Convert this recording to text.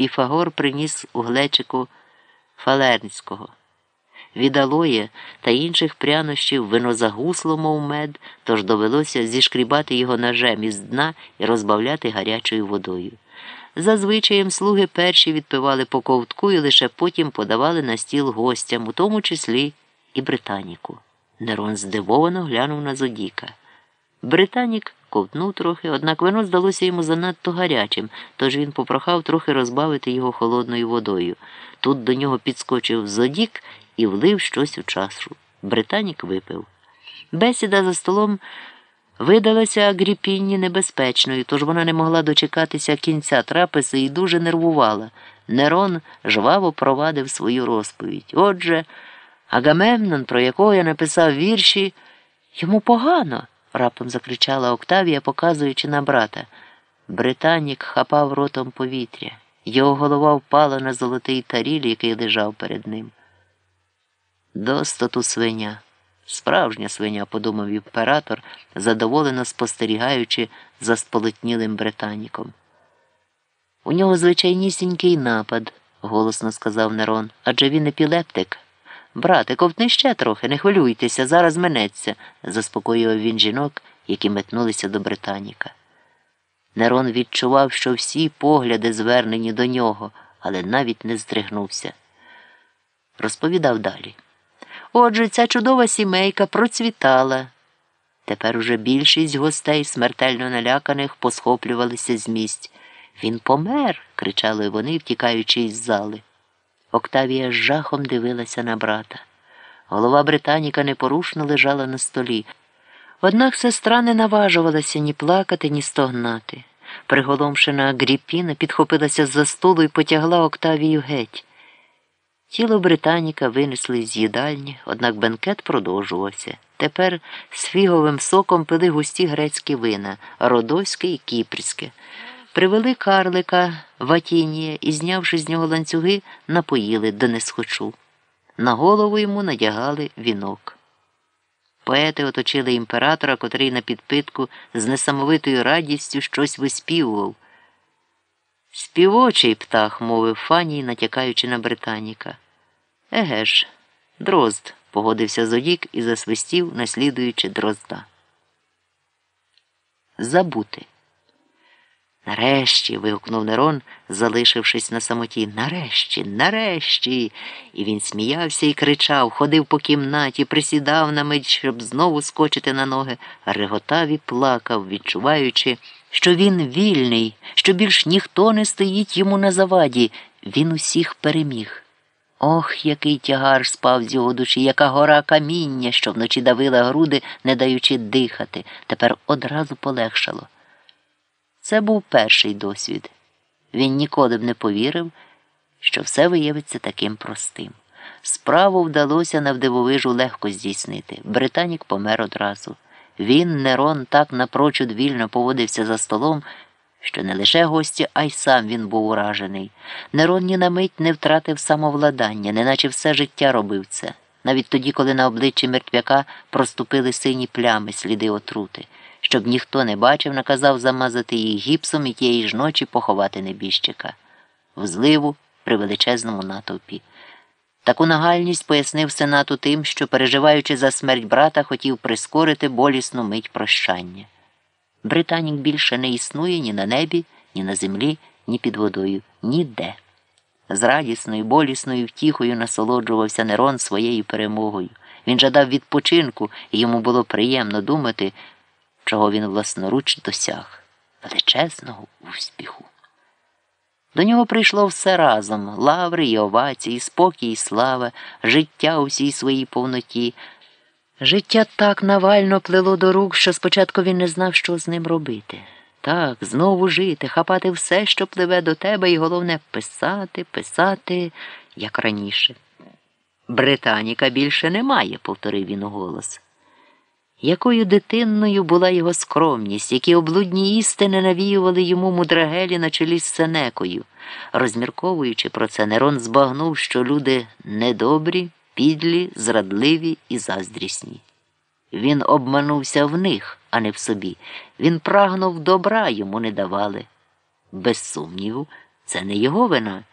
Піфагор приніс у глечику фалернського. Від алоє та інших прянощів вино загусло, мов мед, тож довелося зішкрібати його ножем із дна і розбавляти гарячою водою. Зазвичаєм слуги перші відпивали по ковтку і лише потім подавали на стіл гостям, у тому числі і Британіку. Нерон здивовано глянув на Зодіка. Британік ковтнув трохи, однак вино здалося йому занадто гарячим, тож він попрохав трохи розбавити його холодною водою. Тут до нього підскочив Зодік і влив щось у чашу. Британік випив. Бесіда за столом видалася Агріпіні небезпечною, тож вона не могла дочекатися кінця трапези і дуже нервувала. Нерон жваво провадив свою розповідь. Отже, Агамемнон, про якого я написав вірші, йому погано, раптом закричала Октавія, показуючи на брата. Британік хапав ротом повітря. Його голова впала на золотий таріль, який лежав перед ним. Достоту свиня. Справжня свиня, подумав імператор, задоволено спостерігаючи за сполотнілим Британіком. У нього звичайнісінький напад, голосно сказав Нерон, адже він епілептик. Брате, ковтни ще трохи, не хвилюйтеся, зараз минеться, заспокоював він жінок, які метнулися до Британіка. Нерон відчував, що всі погляди звернені до нього, але навіть не здригнувся. Розповідав далі. Отже, ця чудова сімейка процвітала. Тепер уже більшість гостей, смертельно наляканих, посхоплювалися з місць. «Він помер!» – кричали вони, втікаючи із зали. Октавія з жахом дивилася на брата. Голова Британіка непорушно лежала на столі. Однак сестра не наважувалася ні плакати, ні стогнати. Приголомшена Агріпіна підхопилася з-за столу і потягла Октавію геть. Тіло Британіка винесли з їдальні, однак бенкет продовжувався. Тепер з фіговим соком пили густі грецькі вина – родоське і кіпрське. Привели карлика Ватінія і, знявши з нього ланцюги, напоїли до несхочу. На голову йому надягали вінок. Поети оточили імператора, котрий на підпитку з несамовитою радістю щось виспівував. «Співочий птах», – мовив Фаній, натякаючи на Британіка. «Еге ж, дрозд», – погодився Зодік і засвистів, наслідуючи дрозда. Забути. «Нарешті!» – вигукнув Нерон, залишившись на самоті. «Нарешті! Нарешті!» І він сміявся і кричав, ходив по кімнаті, присідав на мить, щоб знову скочити на ноги, реготав і плакав, відчуваючи, що він вільний, що більш ніхто не стоїть йому на заваді. Він усіх переміг. Ох, який тягар спав з його душі, яка гора каміння, що вночі давила груди, не даючи дихати. Тепер одразу полегшало. Це був перший досвід. Він ніколи б не повірив, що все виявиться таким простим. Справу вдалося навдивовижу легко здійснити. Британік помер одразу. Він, Нерон, так напрочуд вільно поводився за столом, що не лише гості, а й сам він був уражений. Нерон ні на мить не втратив самовладання, неначе все життя робив це. Навіть тоді, коли на обличчі мертвяка проступили сині плями, сліди отрути. Щоб ніхто не бачив, наказав замазати їх гіпсом і тієї ж ночі поховати небіжчика. В зливу при величезному натовпі. Таку нагальність пояснив Сенату тим, що, переживаючи за смерть брата, хотів прискорити болісну мить прощання. Британік більше не існує ні на небі, ні на землі, ні під водою, ніде. З радісною, болісною втіхою насолоджувався Нерон своєю перемогою. Він жадав відпочинку, і йому було приємно думати, чого він власноруч досяг – величезного успіху. До нього прийшло все разом – лаври і овації, спокій і слава, життя у всій своїй повноті. Життя так навально плило до рук, що спочатку він не знав, що з ним робити. Так, знову жити, хапати все, що пливе до тебе, і головне – писати, писати, як раніше. «Британіка більше немає», – повторив він уголос. Якою дитинною була його скромність, які облудні істини навіювали йому мудрагелі на чолі з Сенекою. Розмірковуючи про це, Нерон збагнув, що люди недобрі, підлі, зрадливі і заздрісні. Він обманувся в них, а не в собі. Він прагнув добра, йому не давали. Без сумніву, Це не його вина.